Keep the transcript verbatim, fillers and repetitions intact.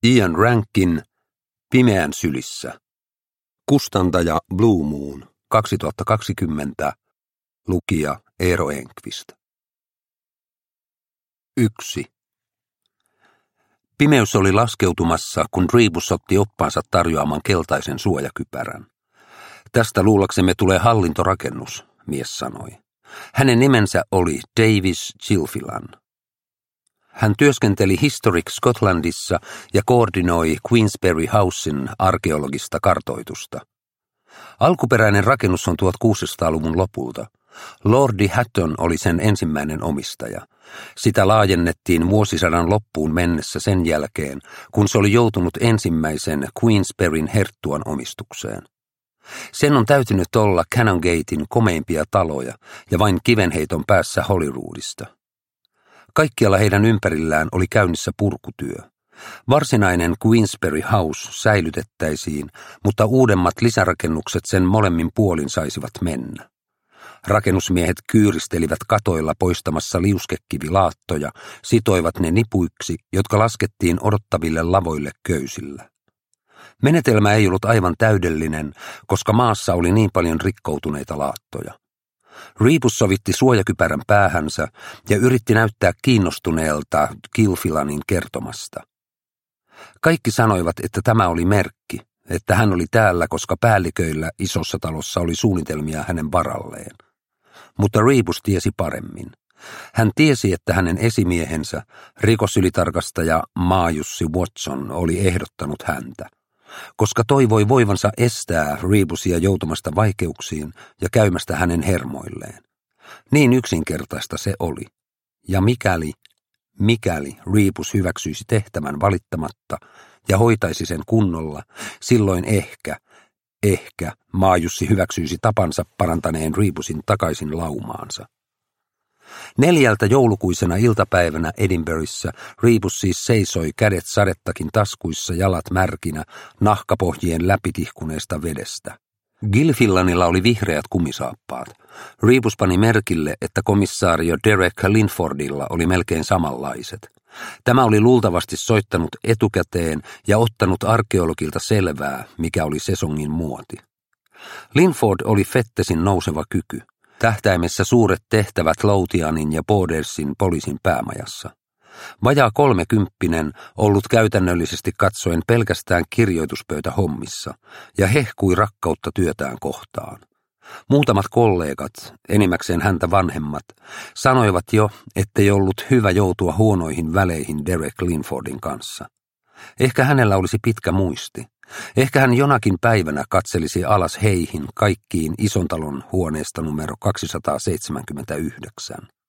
Ian Rankin, Pimeän sylissä. Kustantaja Blue Moon, kaksituhattakaksikymmentä. Lukija Eero Enqvist. yksi. Pimeys oli laskeutumassa, kun Rebus otti oppaansa tarjoaman keltaisen suojakypärän. Tästä luulaksemme tulee hallintorakennus, mies sanoi. Hänen nimensä oli Davis Gilfillan. Hän työskenteli Historic Scotlandissa ja koordinoi Queensberry Housen arkeologista kartoitusta. Alkuperäinen rakennus on tuhatkuusisataaluvun lopulta. Lordi Hatton oli sen ensimmäinen omistaja. Sitä laajennettiin vuosisadan loppuun mennessä sen jälkeen, kun se oli joutunut ensimmäisen Queensberryn herttuan omistukseen. Sen on täytynyt olla Canongatein komeimpia taloja ja vain kivenheiton päässä Holyroodista. Kaikkialla heidän ympärillään oli käynnissä purkutyö. Varsinainen Queensberry House säilytettäisiin, mutta uudemmat lisärakennukset sen molemmin puolin saisivat mennä. Rakennusmiehet kyyristelivät katoilla poistamassa liuskekivilaattoja, sitoivat ne nipuiksi, jotka laskettiin odottaville lavoille köysillä. Menetelmä ei ollut aivan täydellinen, koska maassa oli niin paljon rikkoutuneita laattoja. Rebus sovitti suojakypärän päähänsä ja yritti näyttää kiinnostuneelta Gilfillanin kertomasta. Kaikki sanoivat, että tämä oli merkki, että hän oli täällä, koska päälliköillä isossa talossa oli suunnitelmia hänen varalleen. Mutta Rebus tiesi paremmin. Hän tiesi, että hänen esimiehensä, rikosylitarkastaja Maajussi Watson, oli ehdottanut häntä, koska toivoi voivansa estää Rebusia joutumasta vaikeuksiin ja käymästä hänen hermoilleen. Niin yksinkertaista se oli. Ja mikäli, mikäli Rebus hyväksyisi tehtävän valittamatta ja hoitaisi sen kunnolla, silloin ehkä, ehkä Maajussi hyväksyisi tapansa parantaneen Rebusin takaisin laumaansa. Neljältä joulukuisena iltapäivänä Edinburghissa Rebus siis seisoi kädet sadettakin taskuissa, jalat märkinä, nahkapohjien läpitihkuneesta vedestä. Gilfillanilla oli vihreät kumisaappaat. Rebus pani merkille, että komissaario Derek Linfordilla oli melkein samanlaiset. Tämä oli luultavasti soittanut etukäteen ja ottanut arkeologilta selvää, mikä oli sesongin muoti. Linford oli Fettesin nouseva kyky. Tähtäimessä suuret tehtävät Lothianin ja Bordersin poliisin päämajassa. Vajaa kolmekymppinen, ollut käytännöllisesti katsoen pelkästään kirjoituspöytä hommissa, ja hehkui rakkautta työtään kohtaan. Muutamat kollegat, enimmäkseen häntä vanhemmat, sanoivat jo, ettei ollut hyvä joutua huonoihin väleihin Derek Linfordin kanssa. Ehkä hänellä olisi pitkä muisti. Ehkä hän jonakin päivänä katselisi alas heihin kaikkiin Isontalon huoneesta numero kaksisataaseitsemänkymmentäyhdeksän.